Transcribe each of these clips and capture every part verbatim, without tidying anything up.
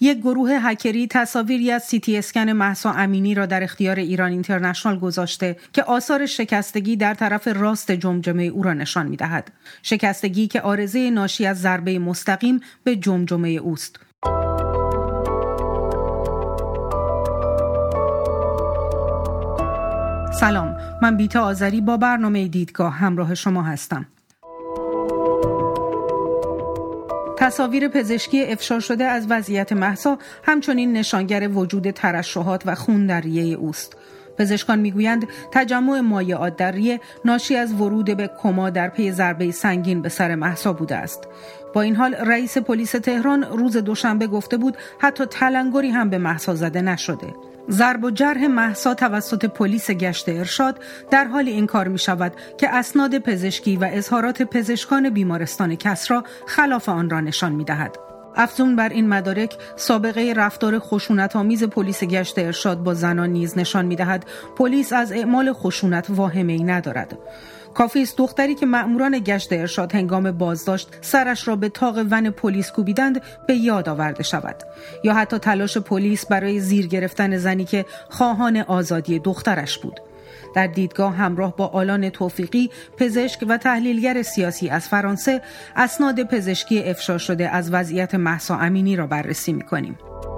یک گروه هکری تصاویری از سی تی اسکن مهسا امینی را در اختیار ایران اینترنشنال گذاشته که آثار شکستگی در طرف راست جمجمه او را نشان می‌دهد. شکستگی که عارضه ناشی از ضربه مستقیم به جمجمه اوست. سلام، من بیتا آذری با برنامه دیدگاه همراه شما هستم. تصاویر پزشکی افشا شده از وضعیت مهسا همچنین نشانگر وجود ترشحات و خون در ریه اوست. پزشکان میگویند تجمع مایعات در ریه ناشی از ورود به کما در پی ضربه سنگین به سر مهسا بوده است. با این حال رئیس پلیس تهران روز دوشنبه گفته بود حتی تلنگری هم به مهسا زده نشده. ضرب و جرح مهسا توسط پلیس گشت ارشاد در حال این کار می شود که اسناد پزشکی و اظهارات پزشکان بیمارستان کسری خلاف آن را نشان می دهد. افزون بر این مدارک سابقه رفتار خشونت‌آمیز پلیس گشت ارشاد با زنان نیز نشان می دهد پلیس از اعمال خشونت واهمه‌ای ندارد. کافی است دختری که مأموران گشت ارشاد هنگام بازداشت سرش را به طاق ون پلیس کوبیدند به یاد آورده شود، یا حتی تلاش پلیس برای زیر گرفتن زنی که خواهان آزادی دخترش بود. در دیدگاه همراه با آلان توفیقی، پزشک و تحلیلگر سیاسی از فرانسه، اسناد پزشکی افشا شده از وضعیت مهسا امینی را بررسی می‌کنیم.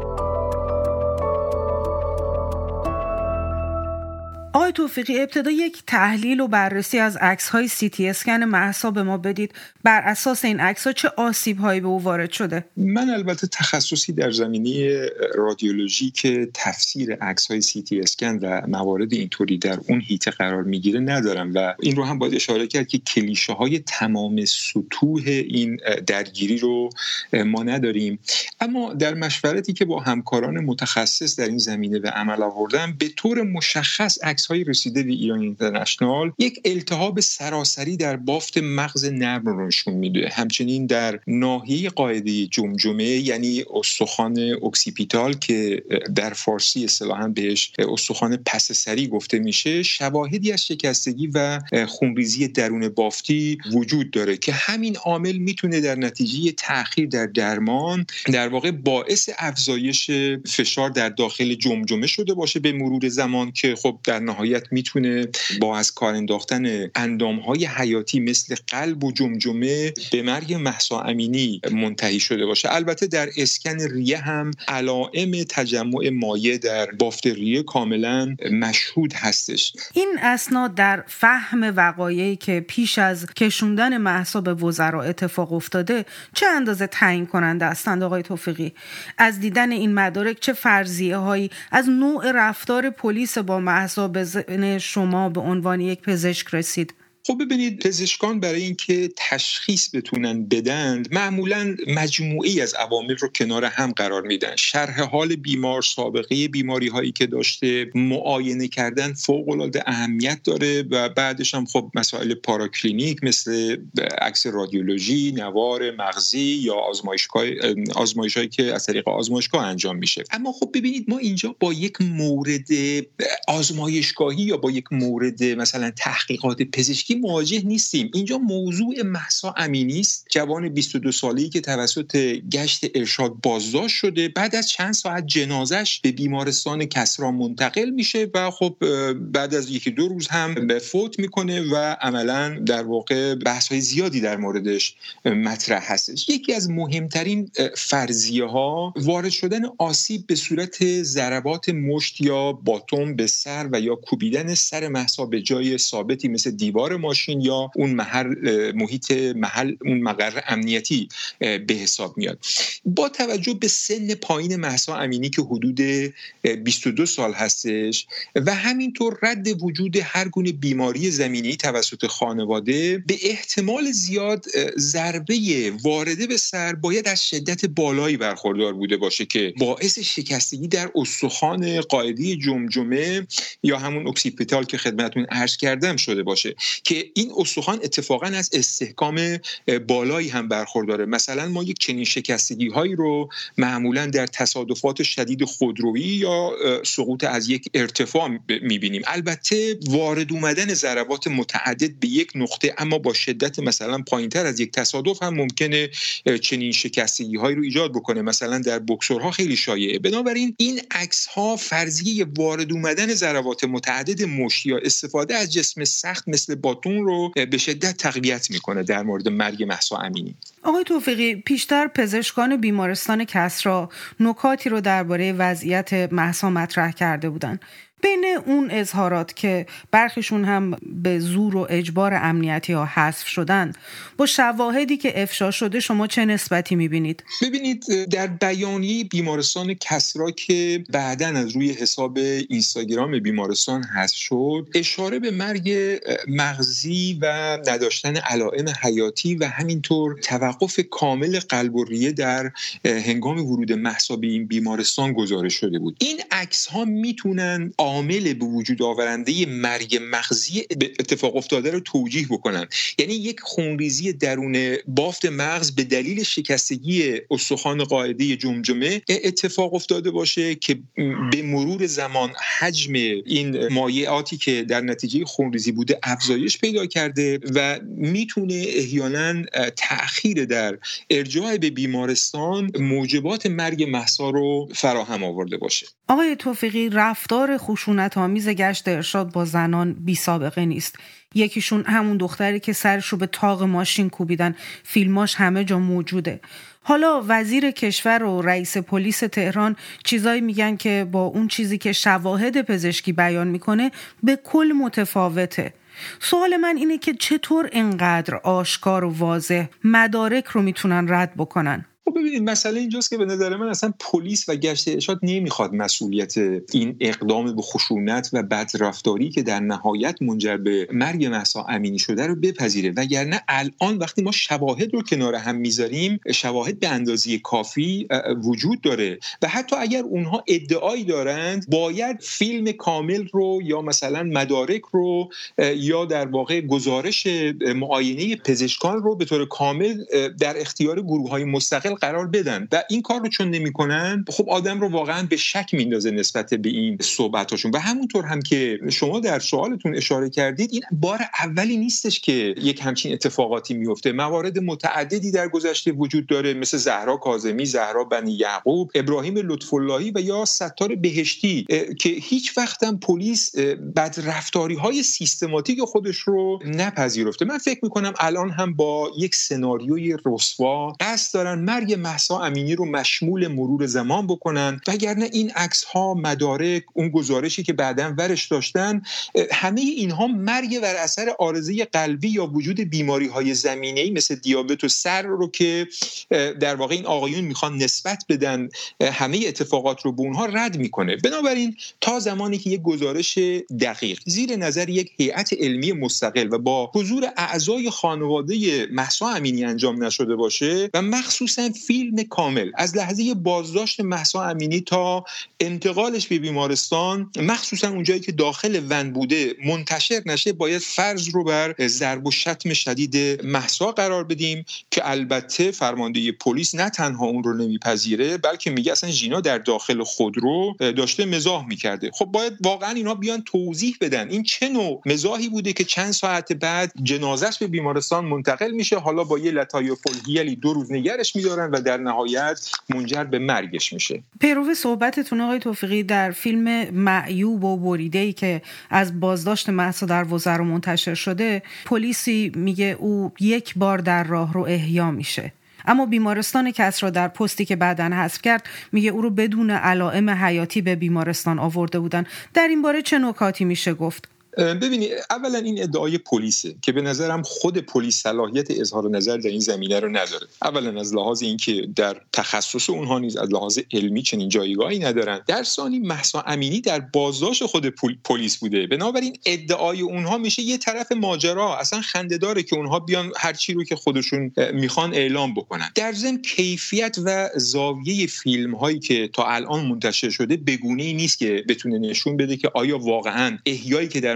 آقای توفیقی، ابتدا یک تحلیل و بررسی از عکس‌های سی تی اسکن مهسا به ما بدید. بر اساس این عکس‌ها چه آسیب‌هایی به او وارد شده؟ من البته تخصصی در زمینه رادیولوژی که تفسیر عکس‌های سی تی اسکن و موارد اینطوری در اون هیته قرار میگیره ندارم و این رو هم باید اشاره کرد که کلیشه‌های تمام سطوح این درگیری رو ما نداریم. اما در مشورتی که با همکاران متخصص در این زمینه به عمل آوردم، به طور مشخص های رسیده به ایران اینترنشنال یک التهاب سراسری در بافت مغز نرم رو نشون میده. همچنین در ناحیه قاعده جمجمه، یعنی استخوان اکسیپیتال که در فارسی اصطلاحاً بهش استخوان پس سری گفته میشه، شواهدی از شکستگی و خونریزی درون بافتی وجود داره که همین عامل میتونه در نتیجه تأخیر در درمان در واقع باعث افزایش فشار در داخل جمجمه شده باشه به مرور زمان، که خب در نهایت میتونه با از کار انداختن اندامهای حیاتی مثل قلب و جمجمه به مرگ مهسا امینی منتهی شده باشه. البته در اسکن ریه هم علائم تجمع مایع در بافت ریه کاملا مشهود هستش. این اسناد در فهم وقایعی که پیش از کشوندن مهسا به وزرا اتفاق افتاده چه اندازه تعیین کننده هستند آقای توفیقی؟ از دیدن این مدارک چه فرضیه هایی از نوع رفتار پلیس با مهسا به ذهن شما به عنوان یک پزشک رسید؟ خب ببینید، پزشکان برای اینکه تشخیص بتونن بدن معمولاً مجموعی از عوامل رو کنار هم قرار میدن. شرح حال بیمار، سابقه بیماری هایی که داشته، معاینه کردن فوق العاده اهمیت داره و بعدش هم خب مسائل پاراکلینیک مثل عکس رادیولوژی، نوار مغزی یا آزمایشگاه آزمایشایی که از طریق آزمایشگاه انجام میشه. اما خب ببینید، ما اینجا با یک مورد آزمایشگاهی یا با یک مورد مثلا تحقیقات پزشکی مواجه نیستیم. اینجا موضوع مهسا امینی است، جوان بیست و دو ساله‌ای که توسط گشت ارشاد بازداشت شده. بعد از چند ساعت جنازش به بیمارستان کسری منتقل میشه و خب بعد از یکی دو روز هم فوت میکنه و عملاً در واقع بحث‌های زیادی در موردش مطرح هستش. یکی از مهمترین فرضیه‌ها وارد شدن آسیب به صورت ضربات مشت یا باتوم به سر و یا کوبیدن سر مهسا به جای ثابتی مثل دیوار ماشین یا اون محل محیط محل اون مقر امنیتی به حساب میاد. با توجه به سن پایین مهسا امینی که حدود بیست و دو سال هستش و همینطور رد وجود هر گونه بیماری زمینی توسط خانواده، به احتمال زیاد ضربه وارده به سر باید از شدت بالایی برخوردار بوده باشه که باعث شکستگی در استخوان قاعده جمجمه یا همون اکسیپیتال که خدمتتون عرض کردم شده باشه، که که این استخوان اتفاقا از استحکام بالایی هم برخورداره. مثلا ما یک چنین شکستگی هایی رو معمولا در تصادفات شدید خودرویی یا سقوط از یک ارتفاع میبینیم. البته وارد اومدن ضربات متعدد به یک نقطه اما با شدت مثلا پایینتر از یک تصادف هم ممکنه چنین شکستگی هایی رو ایجاد بکنه. مثلا در بوکسورها خیلی شایعه. بنابراین این عکس ها فرضیه وارد اومدن ضربات متعدد مشت یا استفاده از جسم سخت مثل باتون رو به شدت تقویت میکنه در مورد مرگ مهسا امینی. آقای توفیقی، پیشتر پزشکان بیمارستان کسری نکاتی رو درباره وضعیت مهسا مطرح کرده بودند. بین اون اظهارات که برخیشون هم به زور و اجبار امنیتی ها حذف شدن، با شواهدی که افشا شده شما چه نسبتی میبینید؟ ببینید، در بیانیه بیمارستان کسری که بعداً از روی حساب اینستاگرام بیمارستان حذف شد، اشاره به مرگ مغزی و نداشتن علائم حیاتی و همینطور توقف کامل قلب و ریه در هنگام ورود مهسا به این بیمارستان گزارش شده بود. این عکس ها میتونن عامل به وجود آورنده مرگ مغزی اتفاق افتاده رو توجیه بکنن. یعنی یک خونریزی درون بافت مغز به دلیل شکستگی استخوان قاعده جمجمه اتفاق افتاده باشه که به مرور زمان حجم این مایعاتی که در نتیجه خونریزی بوده افزایش پیدا کرده و میتونه احیانا تأخیر در ارجاع به بیمارستان موجبات مرگ مهسا رو فراهم آورده باشه. آقای توفیقی، رفتار خشونت آمیز گشت ارشاد با زنان بی سابقه نیست. یکیشون همون دختری که سرش رو به طاق ماشین کوبیدن، فیلماش همه جا موجوده. حالا وزیر کشور و رئیس پلیس تهران چیزایی میگن که با اون چیزی که شواهد پزشکی بیان میکنه به کل متفاوته. سوال من اینه که چطور اینقدر آشکار و واضح مدارک رو میتونن رد بکنن؟ خب ببینید، مسئله اینجاست که به نظر من اصلا پلیس و گشت ارشاد نمیخواد مسئولیت این اقدام به خشونت و بدرفتاری که در نهایت منجر به مرگ مهسا امینی شده رو بپذیره، وگرنه الان وقتی ما شواهد رو کنار هم میذاریم، شواهد به اندازه کافی وجود داره و حتی اگر اونها ادعایی دارند باید فیلم کامل رو یا مثلا مدارک رو یا در واقع گزارش معاینه پزشکان رو به طور کامل در اختیار گروه‌های مستقل قرار بدن و این کار رو چون نمی‌کنن، خب آدم رو واقعا به شک میندازه نسبت به این صحبتاشون. و همونطور هم که شما در سوالتون اشاره کردید، این بار اولی نیستش که یک همچین اتفاقاتی میفته. موارد متعددی در گذشته وجود داره، مثل زهرا کاظمی، زهرا بنی یعقوب، ابراهیم لطف‌اللهی و یا ستار بهشتی که هیچ وقت هم پلیس بدرفتاری‌های سیستماتیک خودش رو نپذیرفته. من فکر می‌کنم الان هم با یک سناریوی رسوا قصد دارن مرگ مهسا امینی رو مشمول مرور زمان بکنن، وگرنه این عکس‌ها، مدارک، اون گزارشی که بعداً ورش داشتن، همه اینها مرگ بر اثر عارضه قلبی یا وجود بیماری‌های زمینه‌ای مثل دیابت و سر رو که در واقع این آقایون میخوان نسبت بدن همه اتفاقات رو به اونها رد میکنه. بنابراین تا زمانی که یک گزارش دقیق زیر نظر یک هیئت علمی مستقل و با حضور اعضای خانواده مهسا امینی انجام نشده باشه و مخصوصا فیلم کامل از لحظه بازداشت مهسا امینی تا انتقالش به بیمارستان، مخصوصا اونجایی که داخل ون بوده، منتشر نشه، باید فرض رو بر ضرب و شتم شدید مهسا قرار بدیم که البته فرمانده پلیس نه تنها اون رو نمیپذیره، بلکه میگه اصلا ژینا در داخل خودرو داشته مزاح میکرده. خب باید واقعا اینا بیان توضیح بدن این چه نوع مزاحی بوده که چند ساعت بعد جنازه‌اش به بیمارستان منتقل میشه، حالا با یه لطایف الهیلی دو روز نگرش میدارن و در نهایت منجر به مرگش میشه. پیرو صحبتتون آقای توفیقی، در فیلم معیوب و بریده‌ای که از بازداشت مهسا در وزرا منتشر شده، پلیسی میگه او یک بار در راه رو احیا میشه، اما بیمارستان کسری در پستی که بعداً حذف کرد میگه او رو بدون علائم حیاتی به بیمارستان آورده بودن. در این باره چه نکاتی میشه گفت؟ ببینید، اولا این ادعای پلیسه که به نظرم خود پلیس صلاحیت اظهار نظر در این زمینه رو نداره. اولا از لحاظ اینکه در تخصص اونها نیز از لحاظ علمی چنین جایگاهی ندارن. در ثانی مهسا امینی در بازداشت خود پلیس بوده، بنابراین ادعای اونها میشه یه طرف ماجرا. اصلا خنده‌داره که اونها بیان هر چی رو که خودشون میخوان اعلام بکنن. در ضمن کیفیت و زاویه فیلم هایی که تا الان منتشر شده بگونه‌ای نیست که بتونه نشون بده که آیا واقعا احیایی که در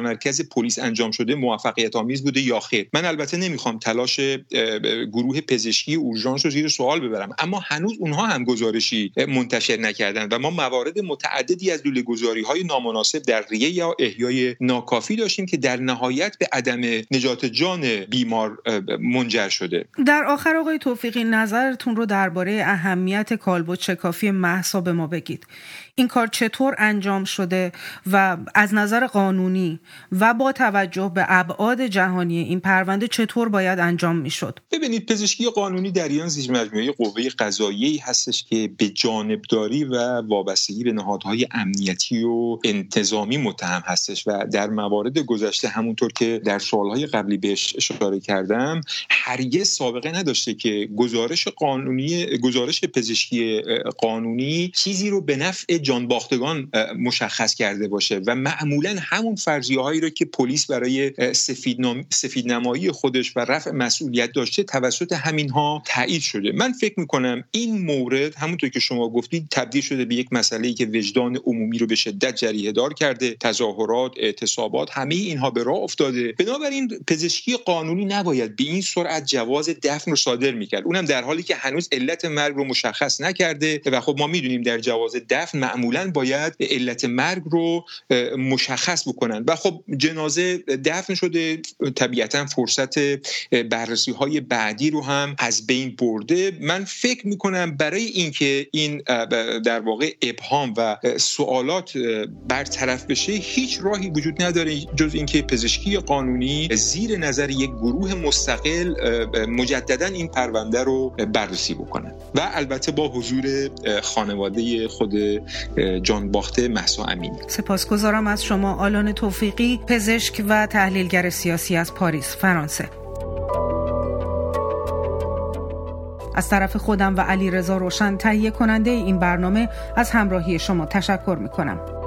مرکز پلیس انجام شده موفقیت آمیز بوده یا خیر. من البته نمیخوام تلاش گروه پزشکی اورژانس رو زیر سوال ببرم، اما هنوز اونها هم گزارشی منتشر نکردن و ما موارد متعددی از لوله‌گذاری‌های نامناسب در ریه یا احیای ناکافی داشتیم که در نهایت به عدم نجات جان بیمار منجر شده. در آخر آقای توفیقی نظرتون رو درباره اهمیت کالبد شکافی مهسا به ما بگید. این کار چطور انجام شده و از نظر قانونی و با توجه به ابعاد جهانی این پرونده چطور باید انجام میشد؟ ببینید، پزشکی قانونی در ایران زیر مجموعه قوه قضاییه‌ای هستش که به جانبداری و وابستگی به نهادهای امنیتی و انتظامی متهم هستش و در موارد گذشته همونطور که در سوالهای قبلی بهش اشاره کردم هرگز سابقه نداشته که گزارش قانونی گزارش پزشکی قانونی چیزی رو به نفع جانباختگان مشخص کرده باشه و معمولا همون فرضیه‌هایی رو که پلیس برای سفیدنمایی خودش و رفع مسئولیت داشته توسط همینها تایید شده. من فکر می‌کنم این مورد همونطور که شما گفتید تبدیل شده به یک مسئله‌ای که وجدان عمومی رو به شدت جریحه دار کرده، تظاهرات، اعتصابات، همه اینها به راه افتاده. بنابراین پزشکی قانونی نباید به این سرعت جواز دفن رو صادر می‌کرد، اونم در حالی که هنوز علت مرگ رو مشخص نکرده و خب ما می‌دونیم در جواز دفن معمولاً باید علت مرگ رو مشخص بکنن و خب جنازه دفن شده، طبیعتاً فرصت بررسی‌های بعدی رو هم از بین برده. من فکر می‌کنم برای اینکه این در واقع ابهام و سوالات برطرف بشه هیچ راهی وجود نداره جز اینکه پزشکی قانونی زیر نظر یک گروه مستقل مجدداً این پرونده رو بررسی بکنه و البته با حضور خانواده خود جانباخته مهسا امینی. سپاسگزارم از شما آلان توفیقی، پزشک و تحلیلگر سیاسی از پاریس، فرانسه. از طرف خودم و علیرضا روشن تهیه کننده این برنامه از همراهی شما تشکر می‌کنم.